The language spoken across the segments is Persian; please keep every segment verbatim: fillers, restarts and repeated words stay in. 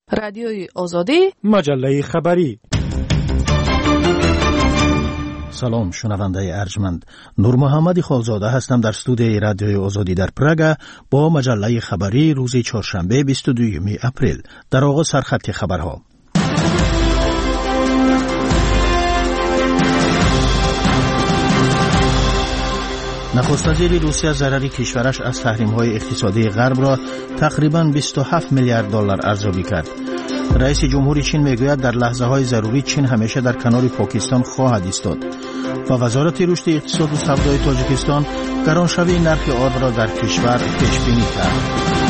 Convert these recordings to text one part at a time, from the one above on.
رادیوی آزادی، مجله خبری. سلام شنونده ارجمند، نور محمد خالزاده هستم در استودیوی رادیوی آزادی در پراگ با مجله خبری روز چهارشنبه بیست و دوم اپریل. در آغاز سرخط خبرها. نخست وزیر روسیه ضرر کشورش از تحریم‌های اقتصادی غرب را تقریباً بیست و هفت میلیارد دلار ارزیابی کرد. رئیس جمهوری چین میگوید در لحظه‌های ضروری چین همیشه در کنار پاکستان خواهد ایستاد. و وزارت رشد اقتصاد و سودای تاجیکستان گرانشوی نرخ آرد را در کشور پیش بینی کرد.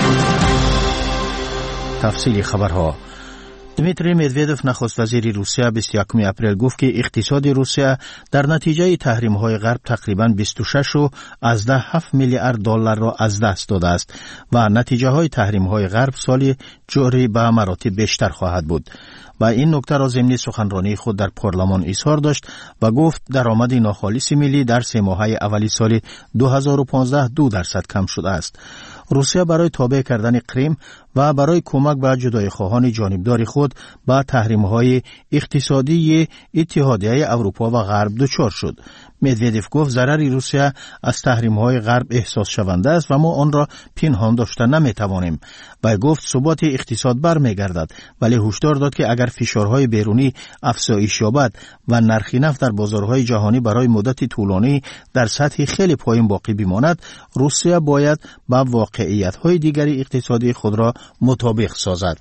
تفصیل خبرها. دمیتری مدودف نخست وزیر روسیه بیست و یکم اپریل گفت که اقتصاد روسیه در نتیجه تحریم‌های غرب تقریباً بیست و شش و از ده هفت میلیارد دلار را از دست داده است و نتیجه‌های تحریم‌های غرب سال جاری به مراتب بیشتر خواهد بود. و این نکته را ضمن سخنرانی خود در پارلمان اظهار داشت و گفت درآمد ناخالص ملی در سه ماهه اولی سال دو هزار و پانزده دو درصد کم شده است. روسیه برای تابع کردن کریم و برای کمک به جدای خواهان جانبدار خود با تحریم‌های اقتصادی اتحادیه اروپا و غرب دچار شد. مدودف گفت ضرر روسیه از تحریم‌های غرب احساس شونده است و ما آن را پنهان داشته نمی‌توانیم. و گفت ثبات اقتصاد برمیگردد، ولی هشدار داد که اگر فشارهای بیرونی افزایش یابد و نرخ نفت در بازارهای جهانی برای مدت طولانی در سطح خیلی پایین باقی بماند، روسیه باید با واقعیت‌های دیگری اقتصادی خود را مطابق سازد.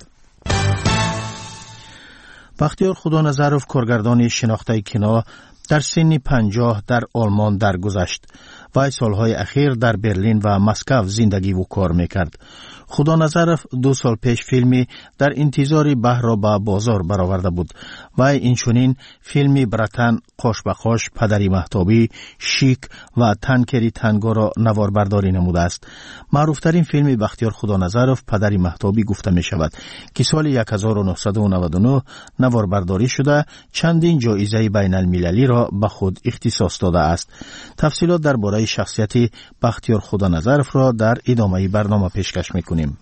بختیار خدانظرف کارگردان شناخته کینا در سن پنجاه در آلمان درگذشت و سالهای اخیر در برلین و مسکو زندگی و کار میکرد. خدانظرف دو سال پیش فیلمی در انتظار بحر را به بازار برآورده بود و اینچنین فیلمی برتن، قاش به قاش، پدری مهتابی، شیک و تنکری تنگا را نوار برداری نموده است. معروفترین فیلم بختیار خدانظرف پدری مهتابی گفته می شود که سال هزار و نهصد و نود و نه نوار برداری شده چندین جایزه بین المللی را به خود اختصاص داده است. تفصیلات درباره شخصیت بختیار خدانظرف را در ادامه برنامه پیشکش می‌کنیم.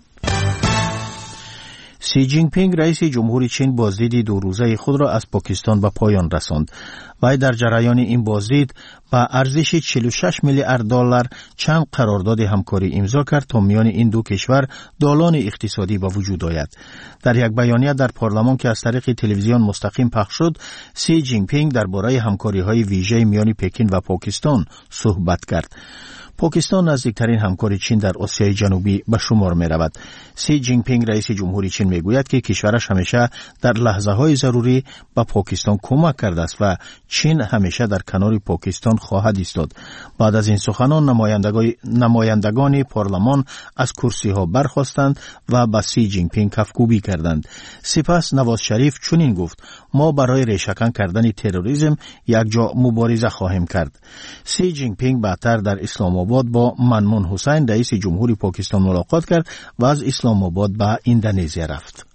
سی جین پینگ رئیس جمهوری چین بازدید دو روزه خود را از پاکستان به پایان رساند. وی در جریان این بازدید با ارزش چهل و شش میلیارد دلار چند قرارداد همکاری امضا کرد تا میان این دو کشور دالان اقتصادی به وجود آید. در یک بیانیه در پارلمان که از طریق تلویزیون مستقیم پخش شد، سی جین پینگ درباره همکاری‌های ویژه میان پکین و پاکستان صحبت کرد. پاکستان نزدیکترین همکار چین در آسیای جنوبی به شمار می رود. سی جین پینگ رئیس جمهوری چین می گوید که کشورش همیشه در لحظه های ضروری به پاکستان کمک کرده است و چین همیشه در کنار پاکستان خواهد ایستاد. بعد از این سخنان نمایندگان پارلمان از کرسی ها برخاستند و به سی جین پینگ کفگویی کردند. سپس نواز شریف چنین گفت: ما برای ریشه‌کن کردن تروریسم یک جا مبارزه خواهیم کرد. سی جین پینگ بعدتر در اسلام آباد با منمون حسین رئیس جمهوری پاکستان ملاقات کرد و از اسلام آباد به اندونزیا رفت.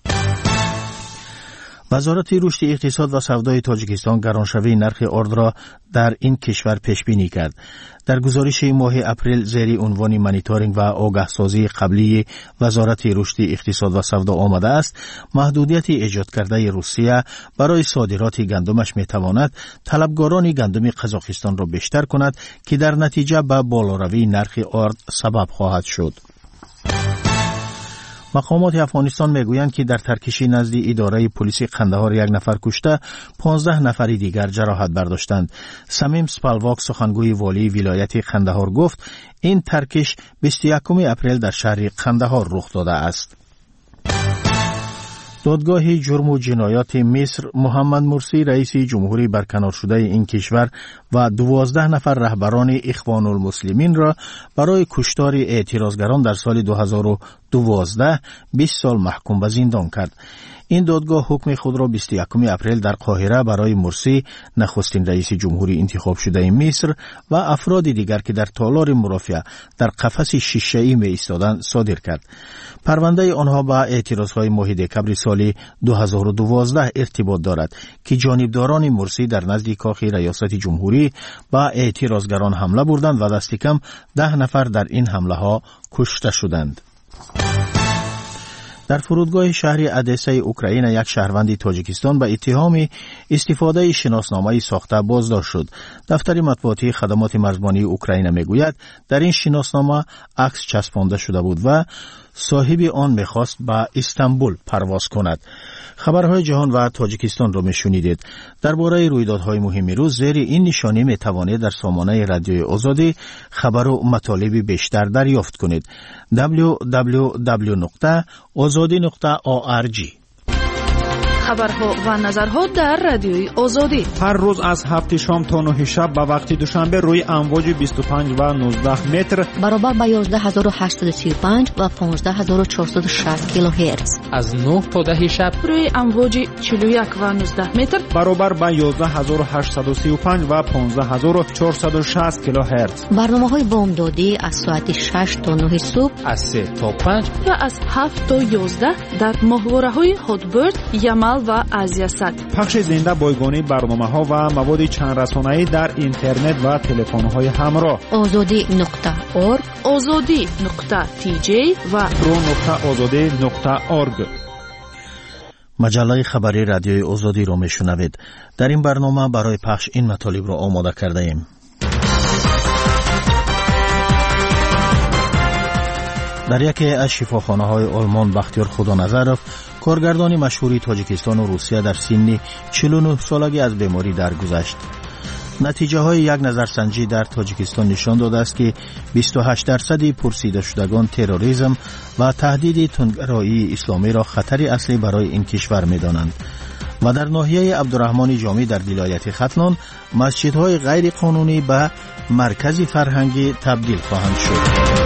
وزارت رشد اقتصاد و سودای تاجیکستان گرانشوی نرخ آرد را در این کشور پیش بینی کرد. در گزارش ماه اپریل زیر عنوان مانیتورینگ و آگاهسازی قبلی وزارت رشد اقتصاد و سودا آمده است: محدودیت ایجاد کرده روسیه برای صادرات گندمش میتواند طلبگاران گندم قزاقستان را بیشتر کند که در نتیجه به بالاروی نرخ آرد سبب خواهد شد. مقامات افغانستان میگویند که در ترکشی نزد اداره پلیس قندهار یک نفر کشته، پانزده نفر دیگر جراحت برداشتند. سمیم سپالواک سخنگوی والی ولایت قندهار گفت این ترکش بیست و یکم اپریل در شهر قندهار رخ داده است. دادگاه جرم و جنایات مصر محمد مرسی رئیس جمهوری برکنار شده این کشور و دوازده نفر رهبران اخوان المسلمین را برای کشتار اعتراضگران در سال دو هزار و دوازده بیست سال محکوم به زندان کرد. این دادگاه حکم خود را بیست و یکم اپریل در قاهره برای مرسی نخستین رئیس جمهوری انتخاب شده مصر و افراد دیگر که در تالار مرافعه در قفس شیشه‌ای می ایستادند صادر کرد. پرونده آنها با اعتراضهای ماه دکمبر سال دو هزار و دوازده ارتباط دارد که جانبداران مرسی در نزد کاخ ریاست جمهوری با اعتراضگران حمله بردند و دست کم ده نفر در این حمله ها کشته شدند. در فرودگاه شهر ادسه اوکراین یک شهروند تاجیکستان به اتهام استفاده شناسنامه ساخته بازداشت شد. دفتر مطبوعاتی خدمات مرزبانی اوکراین میگوید در این شناسنامه عکس چسبانده شده بود و صاحب آن میخواست به استانبول پرواز کند. خبرهای جهان و تاجیکستان را میشنیدید. درباره رویدادهای مهم روز زیر این نشانی میتوانید در سامانه رادیوی آزادی خبر و مطالب بیشتر دریافت کنید. دبلیو دبلیو دبلیو نقطه آزادی نقطه او ار جی. خبرها و نظرها در رادیوی آزادی هر روز از هفت شام تا نه شب به وقت دوشنبه روی امواج بیست و پنج و نوزده متر برابر با یازده هزار و هشتصد و سی و پنج و پانزده هزار و چهارصد و شصت کیلوهرتز، از نه تا ده شب روی امواج چهل و یک و نوزده متر برابر با یازده هزار و هشتصد و سی و پنج و پانزده هزار و چهارصد و شصت کیلوهرتز. برنامه‌های بامدادی از ساعت شش تا نه صبح، از سه تا پنج و از هفت تا یازده در ماهواره‌های هاتبرد، یمل و آزیاسک. پخش زنده بایگانی برنامه‌ها و مواد چند رسانه‌ای در اینترنت و تلفن‌های همراه. آزادی نقطه اورگ، آزادی نقطه تی جی و پرو نقطه آزادی نقطه اورگ. مجله خبری رادیوی آزادی را میشنوید. در این برنامه برای پخش این مطالب را آماده کرده ایم. در یکی از شفاخانه‌های آلمان بختیار خدانظرов کارگردان مشهوری تاجیکستان و روسیه در سن چهل و نه سالگی از بیماری درگذشت. نتیجه های یک نظرسنجی در تاجیکستان نشان داده است که بیست و هشت درصد پرسیده شدگان تروریسم و تهدید تندروی اسلامی را خطری اصلی برای این کشور می دانند. و در ناحیه عبدالرحمن جامی در ولایت ختلان مسجدهای غیر قانونی به مرکز فرهنگی تبدیل خواهند شد.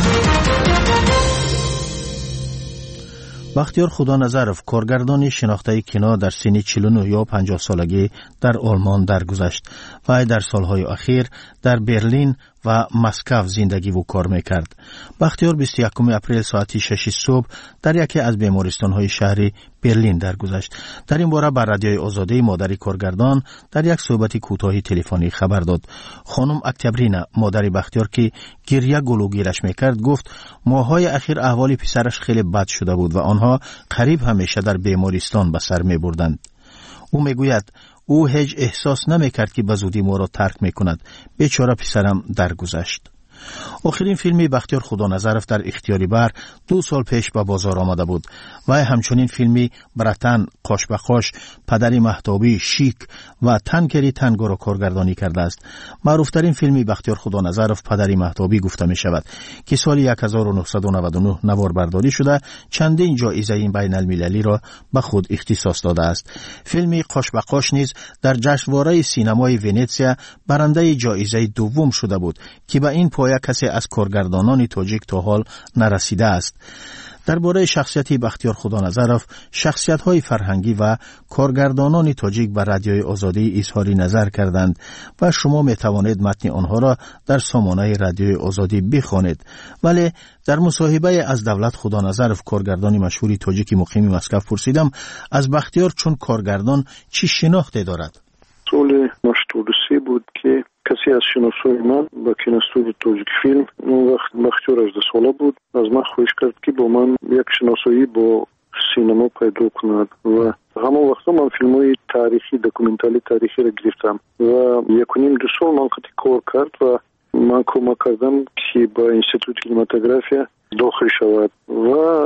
بختیار خدانظرov کارگردان شناخته کینو در سن چهل و نه یا پنجاه سالگی در آلمان درگذشت و در سالهای اخیر در برلین و مسکو زندگی و کار میکرد. بختیار بیست و یکم اپریل ساعت شش صبح در یکی از بیمارستان‌های شهر برلین درگذشت. در این باره بر رادیوی آزادی مادر کارگردان در یک صحبت کوتاهی تلفنی خبر داد. خانم اکتبرینا مادر بختیار که گریه گلوگیرش میکرد گفت ماهای اخیر احوال پسرش خیلی بد شده بود و آنها قریب همیشه در بیمارستان به سر میبردند. او میگوید او هیچ احساس نمیکرد که به زودی ما را ترک میکند. بیچاره پسرم درگذشت. آخرین فیلمی بختیار خدانظرov در اختیاری بر دو سال پیش به بازار آمده بود و همچنین فیلمی برتن، قاش به قاش، پدری مهتابی، شیک و تنکری تنگو را کارگردانی کرده است. معروفترین فیلمی بختیار خدانظرov پدری مهتابی گفته می شود که سال هزار و نهصد و نود و نه نوار برداری شده چندین جایزه این بین المللی را به خود اختصاص داده است. فیلمی قاش به قاش نیز در جشنواره سینمای ونیزیا برنده جایزه دوم شده بود که به این پایه کسی از کارگردانان تاجیک تا حال نرسیده است. درباره شخصیت بختیار خدانظرov شخصیت‌های فرهنگی و کارگردانان تاجیک بر رادیوی آزادی اظهار نظر کردند و شما می توانید متن آنها را در سامانه رادیوی آزادی بخوانید. ولی در مصاحبه از دولت خدانظرov کارگردان مشهور تاجیک مقیم مسکو پرسیدم از بختیار چون کارگردان چی شناخته دارد. سال نشتودسی بود که کسی از شناسای من با کینوستودیو تاجیک فیلم اون وقت بختیار هجده ساله بود از من خواهش کرد که با من یک شناسایی با سینما پیدا کند و همون وقتا من فیلم های تاریخی دکومنتاری تاریخی را گرفتم و یک و نیم دو سال من خطی کار کرد و من کمک کردم که با انستیتوت کینماتوگرافیا داخل شود و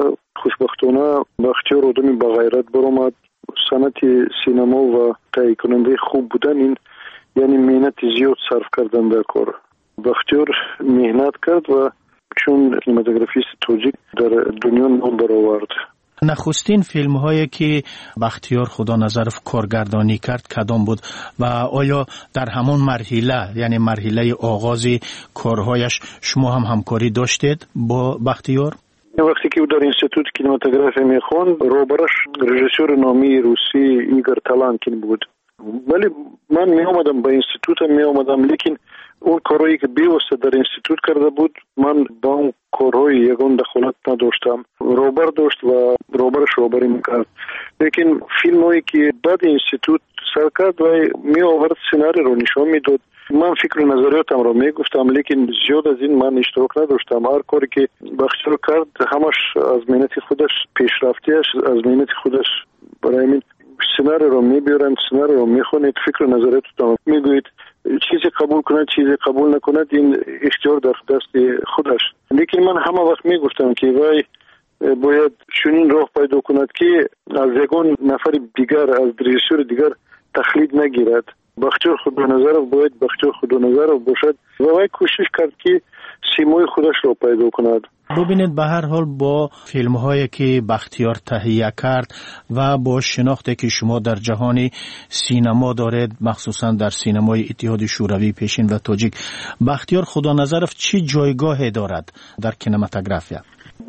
خوشبختانه بختیار آدمی با غیرت برآمد. صنعت سینما و تهیه کننده خوب بودن این یعنی مهنت زیاد صرف کردن در کار. بختیار مهنت کرد و چون کینماتوگرافیست تاجیک در دنیا نام برآورد. نخستین فیلم هایی که بختیار خدانظرov کارگردانی کرد کدام بود و آیا در همون مرحله یعنی مرحله آغاز کارهایش شما هم همکاری داشتید با بختیار؟ وقتی که او در انستیتوت کینماتوگرافی میخواند روبرش رژیسور نامی روسی ایگور تالانکین بود. ولی من می آمدم با انستیتوت می آمدم لیکن اون کارهایی که بیوسته در انستیتوت کرده بود من با اون کارهای یگان دخالت نداشتم. روبر داشت و روبرش روبری میکرد. لیکن فیلم هایی که بعد انستیتوت سر کرد و می آورد سیناری رو نشان میداد من فکر و نظریاتم را میگفتم، لیکن زیاد از این من اشتراک نداشتم. هر کاری که بختیار کرد همش از مهنت خودش، پیشرفتیش از مهنت خودش. برای همین سناریو رو میبیارن، سناریو رو میخونید، فکر و نظریاتتون میگوید، چیزی قبول کند چیزی قبول نکند این اختیار در دست خودش. لیکن من همه وقت میگفتم که وای باید چنین راه پیدا کند که از یگان نفر دیگر، از رژیسور دیگر تقلید نگیرد. بختیار خودنظرов باید بختیار خودنظرов باشد و وای کوشش کرد که سیمای خودش را پیدا کند. ببینید به هر حال با فیلم هایی که بختیار تهیه کرد و با شناختی که شما در جهان سینما دارید، مخصوصا در سینمای اتحاد شوروی پیشین و تاجیک، بختیار خودنظرов چی جایگاهی دارد در کینماتوگرافیا؟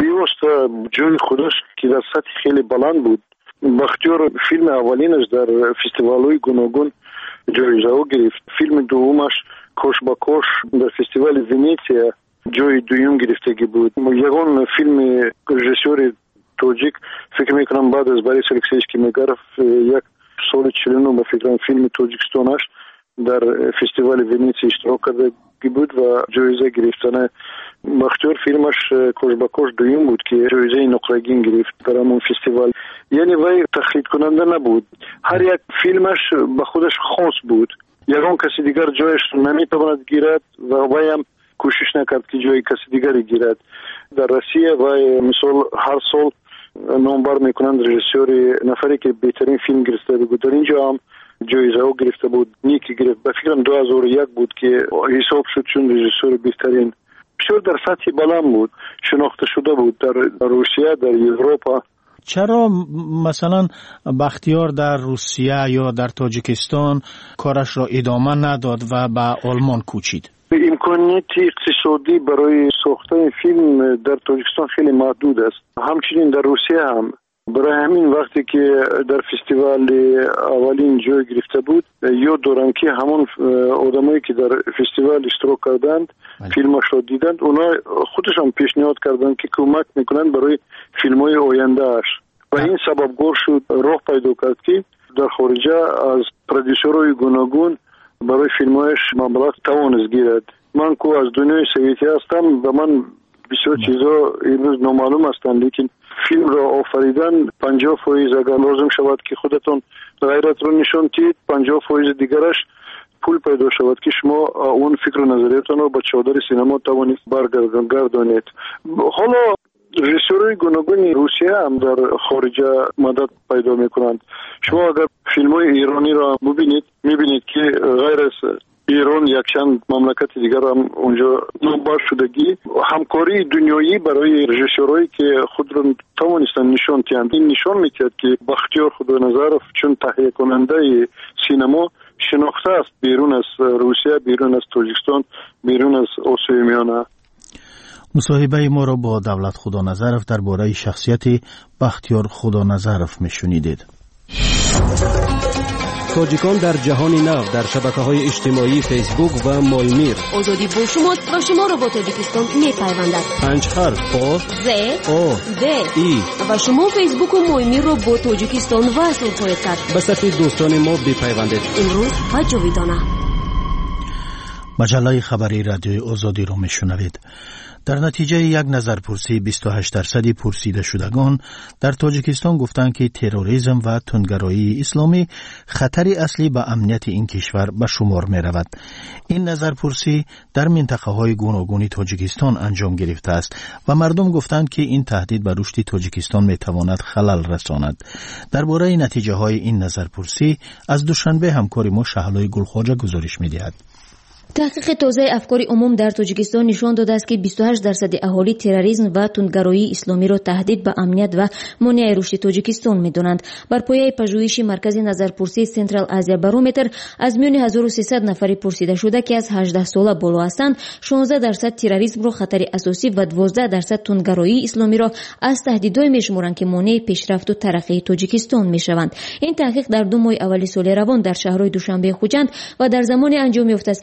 بیوست جای خودش که در سطح خیلی بلند بود. بختیار فیلم اولینش در فستیوال‌های گوناگون جایزه گرفت. فیلم دومش کوش با کوش در فستیوال ونیزیا جای دوم گرفتگی بود. یگان فیلم رژیسور تاجیک فکر میکنم بعد از باریس الکسیویچ کیمیگاروف یک سال چهل و نه فکر فیلم تاجیکستانش در فستیوال ونیزیا اشتراک کرده بود و جایزه گرفتن. بختیار فیلمش کوش با کوش دوم بود که جایزه نقره‌گین گرفت در همون فستیوال. یعنی وی تقلید کننده نبود، هر یک فیلمش به خودش خاص بود. یگان کسی دیگر جایش نمیتواند گیرد و وی هم کوشش نکرد که جای کسی دیگری گیرد. در روسیه وی مثال هر سال نامبر میکنند رژیسور نفری که بهترین فیلم گرفته بود. در اینجا هم جایزه او گرفته بود، نیکی گرفت. به فکرم دو هزار و یک بود که حساب شد چون رژیسور بهترین. بسیار در سطح بلند بود، شناخته شده بود در روسیه، در اروپا. چرا مثلا بختیار در روسیه یا در تاجیکستان کارش را ادامه نداد و به آلمان کوچید؟ امکانیت اقتصادی برای ساختن فیلم در تاجیکستان خیلی محدود است. همچنین در روسیه هم. برای همین وقتی که در فستیوال اولین جای گرفته بود، یاد دارم که همون آدمایی که در فستیوال اشتراک کردند فیلمش را دیدند، اونا خودشان پیشنهاد کردند که کمک میکنند برای فیلم‌های آینده‌اش و این سببگار شد راه پیدا کرد که در خارجه از پرودیوسرهای گوناگون برای فیلم‌هایش مبلغ توانست گیرد. من کو از دنیای سویتی هستم و من بسیار چیزا امروز نامعلوم هستند، لیکن فیلم را آفریدن پنجاه فایز اگر لازم شود که خودتون غیرت رو نشان دهید، پنجاه فایز دیگرش پول پیدا شود که شما اون فکر و نظریتون رو با چادر سینما توانید برگردانید. حالا رژیسورهای گوناگون روسیه هم در خارج مدد پیدا میکنند. شما اگر فیلم‌های ایرانی را ببینید میبینید که غیر از ایران یک چند مملکت دیگر هم اونجا نامبر شدگی همکاری دنیایی برای رژیسورایی که خود را توانستن نشان دهند. این نشان می‌دهد که بختیار خودنظرов چون تهیه کننده سینما شناخته است بیرون از روسیه، بیرون از تاجیکستان، بیرون از آسیای میانه. مصاحبه ما را با دولت خودنظرов درباره شخصیت بختیار خودنظرov میشنیدید. تاجیکان در جهان نو در شبکه‌های اجتماعی فیسبوک و مایمیر. آزادی با شماست و شما را با تاجیکستان می‌پیوندد. پنج حرف آ ز آ د ای و شما فیسبوک و مایمیر را با تاجیکستان وصل خواهید کرد. به صفحه دوستان ما بپیوندید. امروز و جاویدانه. مجله خبری رادیوی آزادی را میشنوید. در نتیجه یک نظرپرسی بیست و هشت درصدی پرسیده شدگان در تاجیکستان گفتند که تروریسم و تندگرایی اسلامی خطری اصلی به امنیت این کشور به شمار می رود. این نظرپرسی در منطقه های گوناگون تاجیکستان انجام گرفته است و مردم گفتند که این تهدید به رشد تاجیکستان می تواند خلل رساند. درباره نتیجه های این نظرپرسی از دوشنبه همکار ما شهلای گلخواجه گزارش می دهد. تحقیق تازه افکار عموم در تاجیکستان نشان داده است که بیست و هشت درصد اهالی تروریسم و تندگرایی اسلامی را تهدید به امنیت و مانع رشد تاجیکستان می‌دانند. بر پایه پژوهش مرکز نظرپرسی سنترال آسیا بارومتر از میان هزار و سیصد نفر پرسیده شده که از هجده ساله بالا هستند، شانزده درصد تروریسم را خطر اساسی و دوازده درصد تندگرایی اسلامی را از تهدیدهای می‌شمارند که مانع پیشرفت و ترقی تاجیکستان می‌شوند. این تحقیق در دو ماه اول سال روان در شهرهای دوشنبه خوجند و در زمان انجام یافته است که جامعه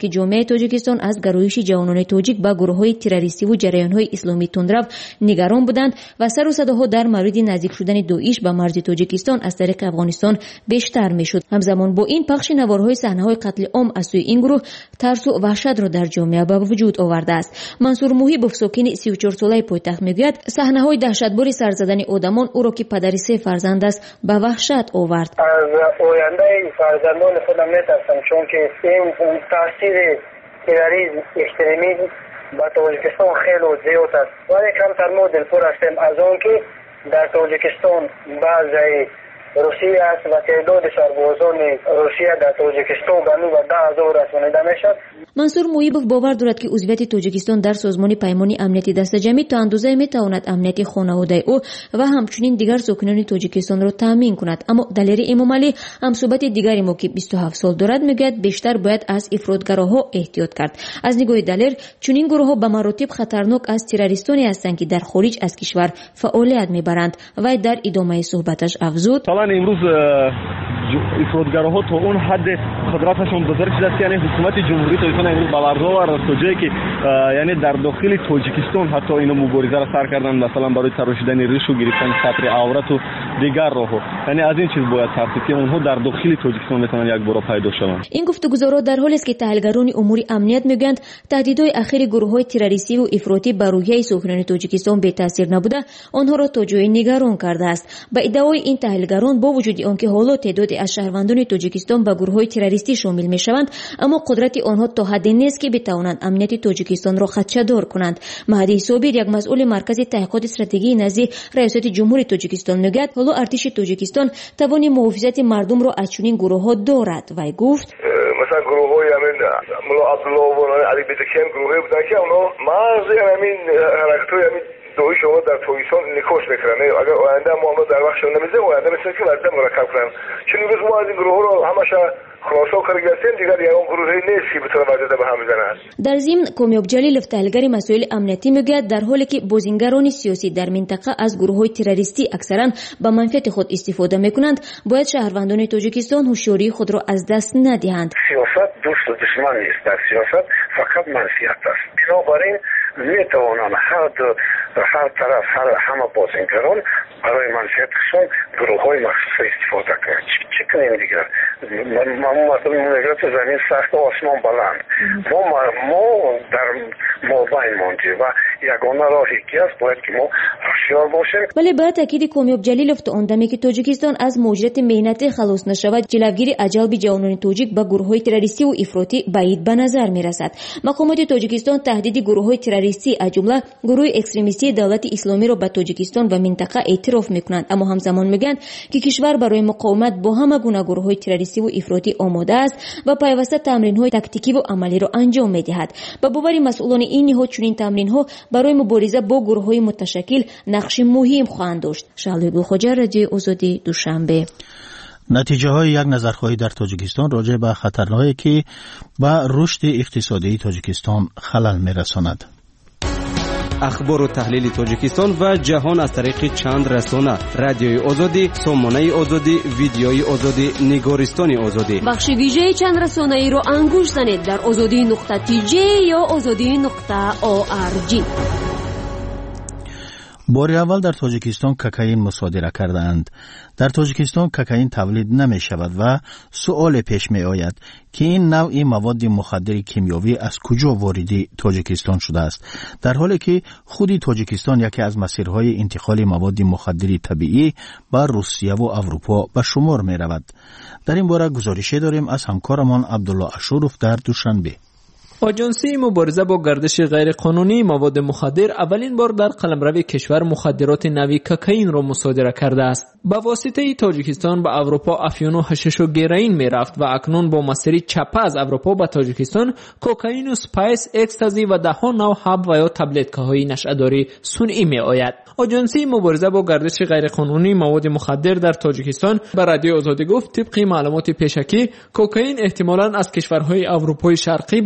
تاجیکستان از گرایش جوانان تاجیک به گروه‌های تروریستی و جریان‌های اسلامی تندرو نگران بودند و سر و صداها در مورد نزدیک شدن داعش به مرز تاجیکستان از طریق افغانستان بیشتر میشد. همزمان با این پخش نوارهای صحنه‌های قتل عام از سوی این گروه ترس و وحشت را در جامعه به وجود آورده است. منصور محیبوف ساکن سی و چهار ساله پایتخت میگوید صحنه‌های دهشتبار سر زدن آدمان او را که پدری سه فرزند است به وحشت آورد. از آینده فرزندان خودم میترسم، چون که این تاثیر تروریسم اکستریمیسم با تاجیکستان خیلی زیاد است. ولی کمتر ما دلپور هستیم از آن که در تاجیکستان بعضی روسیه است و تعداد سربازان روسیه در تاجیکستان به نو ده هزار رسانیده میشد. منصور محیبوف باور دارد که عضویت تاجیکستان در سازمان پیمان امنیتی دست جمعی تا اندازه میتواند امنیت خانواده او و همچنین دیگر ساکنان تاجیکستان را تامین کند. اما دلیر امامعلی همصحبت دیگری ما که بیست و هفت سال دارد میگوید بیشتر باید از افراطگراها احتیاط کرد. از نگاه دلیر چنین گروه‌ها به مراتب خطرناک از تروریستانی هستند که در خارج از کشور فعالیت میبرند. و در ادامه صحبتش افزود: امروز افراطگراها تا اون حد قدرتشون بزرگ شده است، یعنی حکومت جمهوری تاجیکستان امروز باورها و تا جایی که یعنی در داخل تاجیکستان حتی اینا مبارزه را سر کردن، مثلا برای تراشیدن ریش و گرفتن سطر عورت و دیگر راهها. یعنی از این چیز باید ترسید که اونها در داخل تاجیکستان میتونن یک بار پیدا شوند. این گفتگوها در حالی است که تحلیلگران امور امنیت میگویند تهدیدهای اخیر گروه‌های تروریستی و افراطی بر روحیه ساکنان تاجیکستان بی تاثیر نبوده آنها را تا جای نگران کرده است. با ادعای این تحلیلگران با وجود آنکه حالا تعداد از شهروندان تاجیکستان به گروه‌های تروریستی شامل میشوند، اما قدرت آنها تا حدی نیست که بتوانند امنیت تاجیکستان را خدشه‌دار کنند. مهدی صابر، یک مسئول مرکز تحقیقات استراتژی نزد ریاست جمهوری تاجیکستان میگوید حالا ارتش تاجیکستان توان محافظت مردم را از چنین گروه‌ها دارد و گفت مثلا گروه‌های همین ملا عبدالله و علی بدکیان گروهی بودن که اونا مرز همین حرکت‌های همین دویش شما در تاجیکستان نکوش میکنن. اگر آینده ما اونو در وقت شون نمیزه آینده مثل که وضع مرکب کنن، چون امروز ما از این گروه رو همش خلاصه کار گرفتیم دیگر یا اون گروهی نیست که بتونه وضع به هم بزنه. در ضمن کامیاب جلیلوف تحلیلگر مسائل امنیتی میگوید در حالی که بازیگران سیاسی در منطقه از گروه‌های تروریستی اکثرا به منفعت خود استفاده میکنند، باید شهروندان تاجیکستان هوشیاری خود را از دست ندهند. سیاست دوست و دشمن نیست، در سیاست فقط منفعت است. بنابراین میتوانند هر دو هر طرف هر همه بازیگران برای منفعتشون گروه‌های مخصوص استفاده کنند. چه کنیم دیگر؟ ما مردم مملکت زمین سخت و آسمان بلند. ما ما در مابین ماندیم و یگانه راهی که است باید که ما هوشیار باشیم. ولی بر تاکید کامیاب جلیلوف تا اون دمی که تاجیکستان از موجودیت مهنتی خلاص نشود، جلوگیری اجلب جوانان تاجیک با گروه‌های تروریستی و افراطی بعید به نظر میرسد. مقامات تاجیکستان تهدید گروه‌های تروریستی از جمله گروه اکستریمیستی دولت اسلامی را به تاجیکستان و منطقه اعتراف میکنند، اما همزمان میگن که کشور برای مقاومت با همه گونه گروه‌های تروریستی و افراطی آماده است و پیوسته تمرین‌های تاکتیکی و عملی را انجام می‌دهد. با باور مسئولان این نهاد چنین تمرین‌ها برای مبارزه با گروه‌های متشکل نقش مهم خواهند داشت. شعله گلخجر، رادیو آزادی، دوشنبه. نتیجه های یک نظرخواهی در تاجیکستان راجع به خطرهایی که به رشد اقتصادی تاجیکستان خلل می‌رساند. اخبار و تحلیل تاجیکستان و جهان از طریق چند رسانه: رادیوی آزادی، سامانه آزادی، ویدیوی آزادی، نگارستان آزادی. بخش ویژه چند رسانه ای را انگوش زنید در آزادی نقطه تی جی یا آزادی نقطه او آر جی. بار اول در تاجیکستان کوکائین مصادره کردند. در تاجیکستان کوکائین تولید نمی شود و سؤال پیش می آید که این نوع مواد مخدر کیمیاوی از کجا وارد تاجیکستان شده است، در حالی که خود تاجیکستان یکی از مسیرهای انتقال مواد مخدر طبیعی به روسیه و اروپا به شمار می رود. در این باره گزارشی داریم از همکارمان عبدالله اشوروف در دوشنبه. آژانسی مبارزه با گردش غیر قانونی مواد مخدر اولین بار در قلمرو کشور مخدرات نوعی کوکائین را مصادره کرده است. با واسطه تاجیکستان به اروپا افیون و حشیش و گیرین می رفت و اکنون با مسیر چپه از اروپا به تاجیکستان کوکائین و سپایس، اکستازی و دهها نوع حب و یا تبلت‌های نشه‌داری صنعی می آید. آژانسی مبارزه با گردش غیر قانونی مواد مخدر در تاجیکستان به رادیو آزادی گفت طبق معلومات پیشکی کوکائین احتمالاً از کشورهای اروپای شرقی به واسطه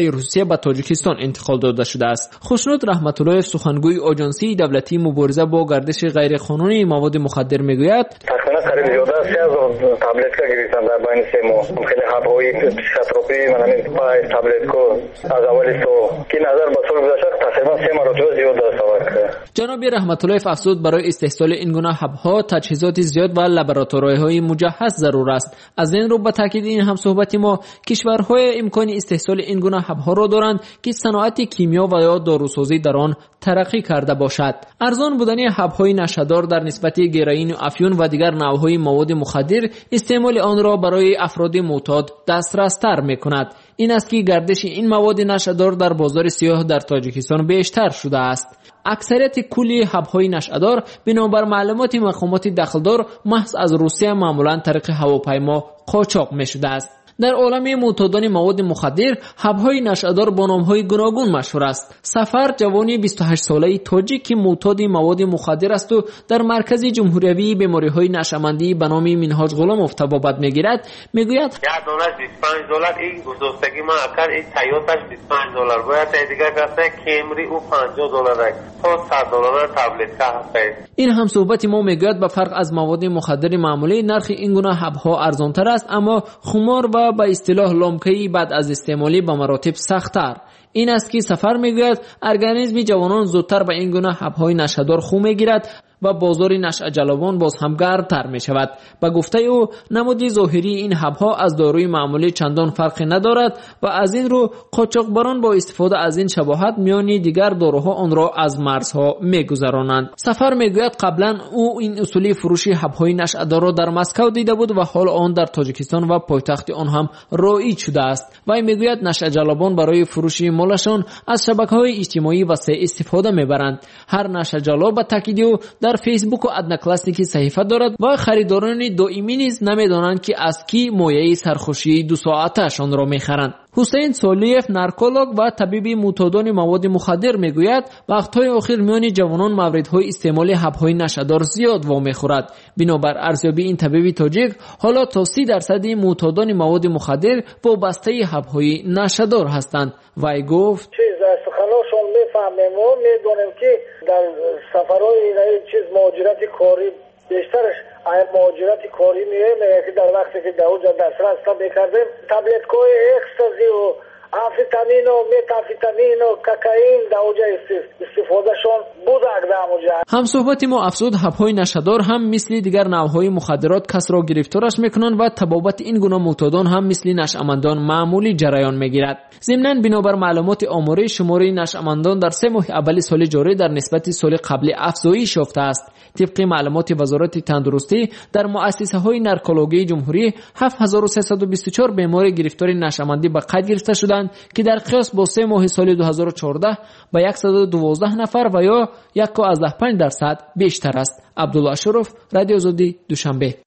کشورهای روسیه به تاجیکستان انتقال داده شده است. خوشنود رحمت الله سخنگوی آژانسی دولتی مبارزه با گردش غیرقانونی مواد مخدر میگوید تقریبا قریب زیاده از سه هزار تبلت که گرفتن در بین سه ماه. خیلی حب‌های پسیکوتروپی من همین پای تبلت کو از اول تو که نظر به سال گذشته تقریبا سه مرتبه زیاد است. جناب رحمت الله افزود برای استحصال این گونه حب‌ها تجهیزات زیاد و لابراتوری‌های مجهز ضرور است. از این رو به تاکید این هم صحبت ما کشورهای امکان استحصال این گونه حب‌ها را دارند که صنعت کیمیا و یا داروسازی در آن ترقی کرده باشد. ارزان بودن حب‌های نشه‌دار در نسبت گیروئین و افیون و دیگر نوع‌های مواد مخدر استعمال آن را برای افراد معتاد دسترس‌تر می‌کند. این است که گردش این مواد نشه‌دار در بازار سیاه در تاجیکستان بیشتر شده است. اکثریت کلی حب‌های نشه‌دار بنابر معلومات مقامات دخلدار محض از روسیه معمولاً طریق هواپیما قاچاق می‌شده است. در عالم معتادان مواد مخدر حب‌های نشه‌دار با نام‌های گوناگون مشهور است. سفر جوانی بیست و هشت ساله تاجیک که معتاد مواد مخدر است و در مرکز جمهوری بیماری‌های نشه‌مندی به نام منهاج غلاموف طبابت می‌گیرد میگوید یک دلار بیست و پنج دلار این دوستگی ما اکر این تایوتاش بیست و پنج دلار باید دیگه گفته کیمری او پنجاه دلار تا صد دلار تبلت که هست. این هم صحبت ما میگوید به فرق از مواد مخدر معمولی نرخ این گونه حب‌ها ارزان‌تر است، اما خمار و با اصطلاح لامکه‌ای بعد از استعمالی به مراتب سخت‌تر. این است که سفر میگوید ارگانیسم جوانان زودتر به این گونه حب‌های نشه‌دار خو میگیرد و بازار نشأ جلبان باز هم گرمتر می شود. به گفته او نمود ظاهری این حب‌ها از داروی معمولی چندان فرقی ندارد و از این رو قاچاقبران با استفاده از این شباهت میان دیگر داروها آن را از مرزها میگذرانند. سفر میگوید قبلا او این اصولی فروشی حب‌های نشأدار را در مسکو دیده بود و حال آن در تاجیکستان و پایتخت آن هم رایج شده است. و میگوید نشأ جلبان برای فروش مالشان از شبکه‌های اجتماعی وسیع استفاده میبرند. هر نشأ جلب به تاکید او در فیسبوک و ادناکلاسیکی صحیفه دارد و خریداران دائمی نیز نمیدانند که از کی مایه سرخوشی دو ساعتشان را میخرند. حسین سالیف نارکولوگ و طبیب معتادان مواد مخدر میگوید وقت‌های اخیر میان جوانان موردهای استعمال حب‌های نشه‌دار زیاد وامی خورد. بنابر ارزیابی این طبیب تاجیک حالا تا سی درصد معتادان مواد مخدر وابسته حب‌های نشه‌دار هستند. وی گفت چیز از سخنانشان میفهمیم و میدونیم که در سفرهای این چیز مهاجرت کاری بیشترش این مهاجرت کاری میه که در وقتی که در اونجا دسترس میکردیم تبلت‌های اکستازی و آمفتامین و متامفتامین و کوکائین در اونجا استفادهشون بودن در اونجا. هم صحبت ما افزود حب‌های نشه‌دار هم مثل دیگر نوع‌های مخدرات کس را گرفتارش میکنند و تبابت این گونه معتادان هم مثل نشأمندان معمولی جریان میگیرد. ضمناً بنابر معلومات آماری شماره نشأمندان در سه ماه اول سال جاری در نسبت سال قبل افزایش یافته است. طبق معلومات وزارت تندرستی در مؤسسه‌های نارکولوژی جمهوری هفت هزار و سیصد و بیست و چهار بیمار گرفتار نشأمندی به قید گرفته شدند که در قیاس با سه ماه سال دو هزار و چهارده به صد و دوازده نفر و یا یک و پنج درصد بیشتر است. عبدالله اشرف، رادیو آزادی، دوشنبه.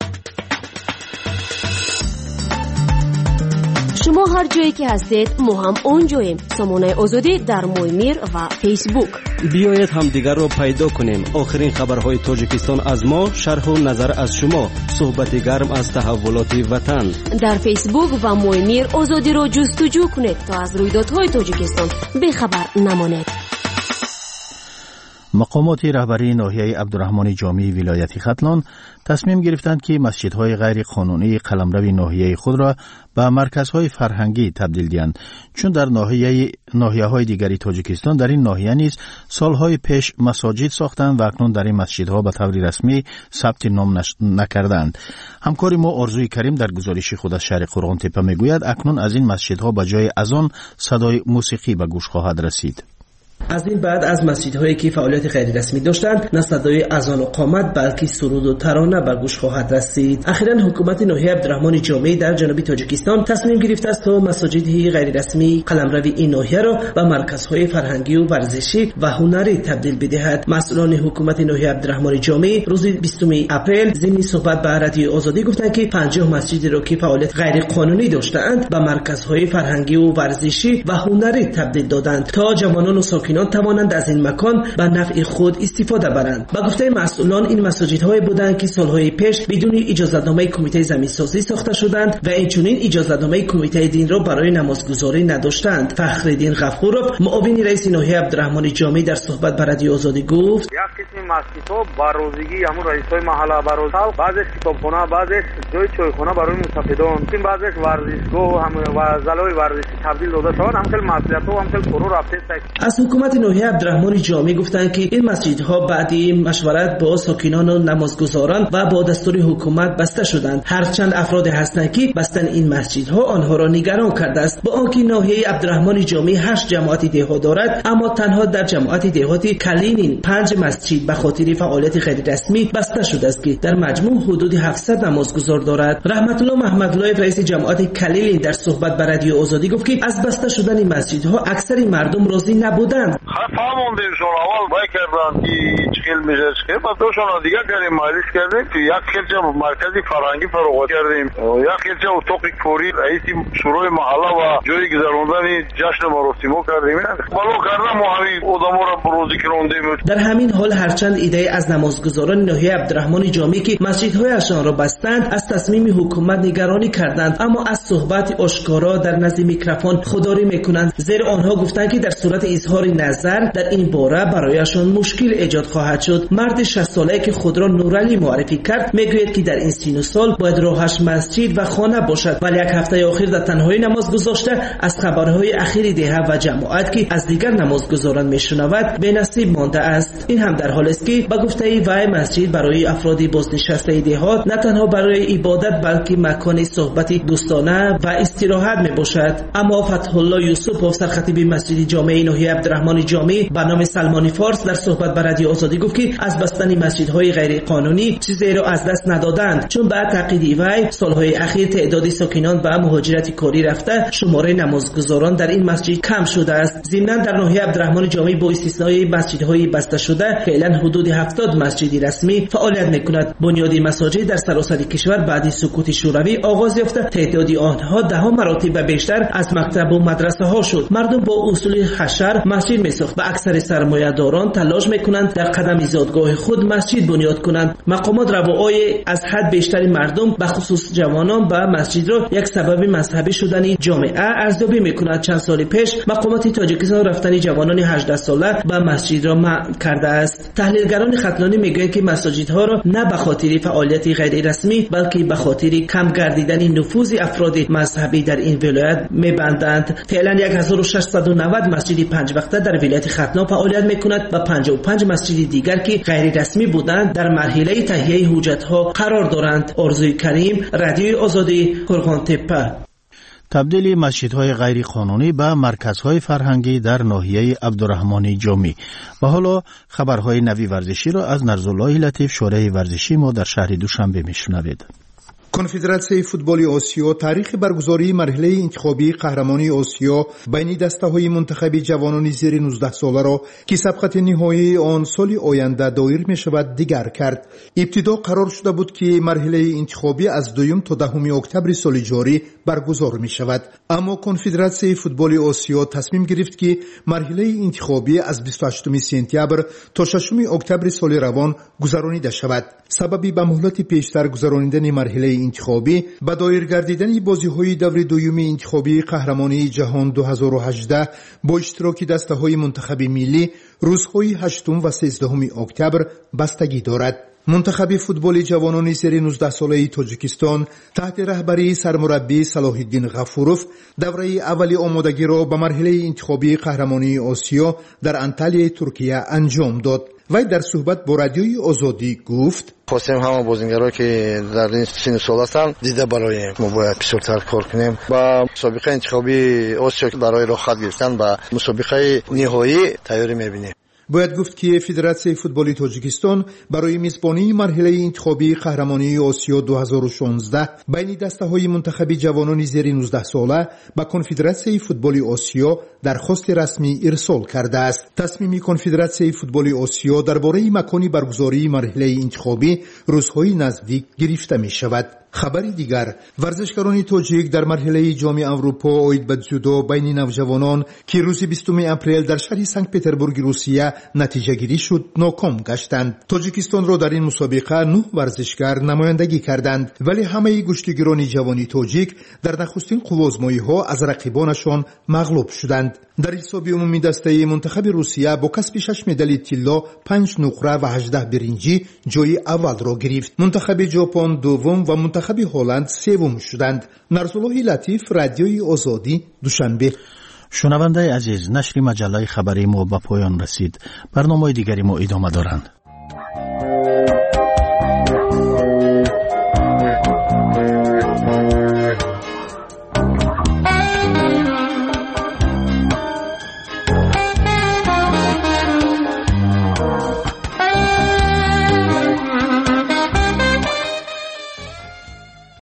شما هر جایی که هستید ما هم اونجاییم. سامانه آزادی در مویمیر و فیسبوک. بیایید هم دیگر رو پیدا کنیم. آخرین خبرهای تاجیکستان از ما، شرح و نظر از شما، صحبت گرم از تحولات وطن. در فیسبوک و مویمیر آزادی رو جستجو کنید تا از رویدادهای تاجیکستان بی‌خبر نمانید. مقامات رهبری ناحیه عبدالرحمن جامی ولایت ختلان تصمیم گرفتند که مسجدهای غیر قانونی قلمرو ناحیه خود را به مرکزهای فرهنگی تبدیل دهند، چون در ناحیه ناحیه‌های دیگری تاجیکستان در این ناحیه نیز سالهای پیش مساجد ساختند و اکنون در این مسجدها به طور رسمی ثبت نام نکردند. همکار ما آرزوی کریم در گزارش خود از شهر قرغان تپه میگوید اکنون از این مسجدها به جای اذان صدای موسیقی به گوش خواهد رسید. از این بعد از مسجدهایی که فعالیت غیر رسمی داشتند نه صدای اذان و قامت بلکه سرود و ترانه به گوش خواهد رسید. اخیراً حکومت ناحیه عبدالرحمن جامی در جنوب تاجیکستان تصمیم گرفته است تا مساجد غیر رسمی قلمرو این ناحیه را به مرکزهای فرهنگی و ورزشی و هنری تبدیل بدهد. مسئولان حکومت ناحیه عبدالرحمن جامی روز بیستم اپریل ضمن صحبت به رادیو آزادی گفتند که پنجاه مسجد را که فعالیت غیر قانونی داشتند به مرکزهای فرهنگی و ورزشی و هنری تبدیل دادند تا جوانان و ساکنان ساکنان توانند از این مکان به نفع خود استفاده برند. با گفته مسئولان این مساجدهای بودند که سالهای پیش بدون اجازه‌نامه کمیته زمین‌سازی ساخته شدند و اینچنین اجازه‌نامه کمیته دین را برای نمازگزاری نداشتند. فخرالدین غفورов معاون رئیس ناحیه عبدالرحمن جامی در صحبت با رادیو آزادی گفت: یک قسم مسجدها با روزگی همون رئیس‌های محله برای بعضی کتابخانه، بعضی جای چایخانه برای مسافران، این بعضی ورزشگاه هم و زلای ورزشی تبدیل داده شدن. هم خیلی مسئولیت‌ها و هم خیلی فرو رفته. از حکومت ناحیه عبدالرحمن جامی گفتند که این مسجدها بعدی مشورت با ساکنان و نمازگزاران و با دستور حکومت بسته شدند. هرچند افراد هستند که بستن این مسجدها آنها را نگران کرده است. با آنکه ناحیه عبدالرحمن جامی هشت جماعت دهها دارد، اما تنها در جماعت دهاتی کلینین پنج مسجد به خاطر فعالیت غیر رسمی بسته شده است که در مجموع حدود هفتصد نمازگزار دارد. رحمت الله محمدلایف رئیس جماعت کلینین در صحبت با رادیو آزادی گفت که از بسته شدن مسجدها اکثر مردم راضی نبودند. فهموندیمشون اول بای کردن که چخیل میشه چخیل بعد دوشون دیگه کردیم مجلس کردیم که یک خیلچه مرکزی فرهنگی فراغت کردیم، یک خیلچه اتاق کوری رئیس شورای محله و جای گذراندن جشن مراسمو کردیم. ولو کردم ما همین آدما را بروزی کردیم. در همین حال هرچند ایده از نمازگزاران ناحیه عبدالرحمن جامی که مسجدهایشان را بستند از تصمیم حکومت نگرانی کردند، اما از صحبت آشکارا در نزد میکروفون خودداری میکنند، زیرا آنها گفتند که در صورت اظهار نظر در این باره برایشان مشکل ایجاد خواهد شد. مرد شصت ساله که خود را نورعلی معرفی کرد میگوید که در این سن و سال باید راهش مسجد و خانه باشد، ولی یک هفته اخیر در تنهایی نماز گذاشته از خبرهای اخیر ده و جماعت که از دیگر نمازگزاران میشنود به نصیب مانده است. این هم در حالی است که با گفته وی مسجد برای افراد بازنشسته دهات نه تنها برای عبادت بلکه مکان صحبت دوستانه و استراحت می باشد. اما فتح الله یوسف سرخطیب مسجد جامع ناحیه عبدالرحمن جامی به نام سلمانی فارس در صحبت با رادیو آزادی گفت که از بستن مسجدهای غیر قانونی چیزی را از دست ندادند، چون بعد تعقیب وی سالهای اخیر تعداد ساکنان به مهاجرت کاری رفته شماره نمازگزاران در این مسجد کم شده است. ضمناً در ناحیه عبدالرحمن جامی با استثنای مسجدهای بسته شده فعلا حدود هفتاد مسجد رسمی فعالیت میکند. بنیاد مساجد در سراسر کشور بعد سقوط شوروی آغاز یافته، تعداد آنها ده ها مراتب بیشتر از مکتب و مدرسه ها شد. مردم با اصول حشر مسجد میساخت و اکثر سرمایه‌داران تلاش میکنند در قدم ایجادگاه خود مسجد بنیاد کنند. مقامات روای از حد بیشتر مردم به خصوص جوانان به مسجد را یک سبب مذهبی شدن جامعه ارزیابی میکنند. چند سال پیش مقامات تاجیکستان رفتن جوانان هجده ساله به مسجد را منع کرده است. تحلیلگران ختلانی میگویند که مساجدها را نه به خاطر فعالیت غیر رسمی بلکه به خاطر کم گردیدن نفوذ افراد مذهبی در این ولایت میبندند. فعلا هزار و ششصد و نود مسجد پنج وقته در ولایت ختلان فعالیت میکند و پنجاه و پنج مسجد دیگر که غیر رسمی بودند در مرحله تهیه حجتها قرار دارند. آرزوی کریم، رادیو آزادی، قرغانتپه. تبدیل مسجدهای غیر قانونی به مرکزهای فرهنگی در ناحیه عبدالرحمن جامی. و حالا خبرهای نوی ورزشی را از نرزالله لطیف شورای ورزشی ما در شهر دوشنبه میشنوید. کنفدراسیون فوتبال آسیا تاریخ برگزاری مرحله انتخابی قهرمانی آسیا بین دسته‌های منتخب جوانان زیر نوزده ساله را که سبقت نهایی آن سال آینده دایر می‌شود دیگر کرد. ابتدا قرار شده بود که مرحله انتخابی از دوم تا دهم اکتبر سال جاری برگزار می‌شود، اما کنفدراسیون فوتبال آسیا تصمیم گرفت که مرحله انتخابی از بیست و هشتم سپتامبر تا ششم اکتبر سال روان گذرانیده شود. سببی به مهلت پیشتر گذراندن مرحله انتخابی به دایر گردیدن بازی‌های دور دوم انتخابی قهرمانی جهان دو هزار و هجده با اشتراک دسته‌های منتخب ملی روزهای هشتم و سیزدهم اکتبر بستگی دارد. منتخب فوتبال جوانان زیر نوزده ساله تاجیکستان تحت رهبری سرمربی صلاح الدین غفورov دوره اولی آمادگی را به مرحله انتخابی قهرمانی آسیا در انطالیای ترکیه انجام داد. وی در صحبت با رادیوی آزادی گفت: خواستیم همه بازیگرایی که در این سن سال هستند دیده برای ما باید بسیارتر کار کنیم با مسابقه انتخابی آسیا برای راه خط گرفتن و مسابقه نهایی تیاری می‌بینیم. باید گفت که فدراسیون فوتبال تاجیکستان برای میزبانی مرحله انتخابی قهرمانی آسیا دو هزار و شانزده بین دسته‌های منتخب جوانان زیر نوزده ساله با کنفدراسیون فوتبال آسیا درخواست رسمی ارسال کرده است. تصمیم کنفدراسیون فوتبال آسیا درباره مکان برگزاری مرحله انتخابی روزهای نزدیک گرفته می شود. خبری دیگر، ورزشکاران تاجیک در مرحله جام اروپا اوید به جودو بین نوجوانان که روز بیستم اپریل در شهر سنت پترزبورگ روسیه نتیجه گیری شد ناکام گشتند. تاجیکستان را در این مسابقه نه ورزشکار نمایندگی کردند، ولی همه گشتیگیران جوانی تاجیک در نخستین قوازمایی ها از رقیبانشان مغلوب شدند. در حساب عمومی دسته منتخب روسیه با کسب شش مدال طلا، پنج نقره و هجده برنجی جای اول را گرفت. منتخب ژاپن دوم و منتخب هلند سوم شدند. نرسالله لطیف، رادیوی آزادی، دوشنبه. شنونده عزیز، نشر مجله خبری ما به پایان رسید. برنامه دیگری ما ادامه دارند.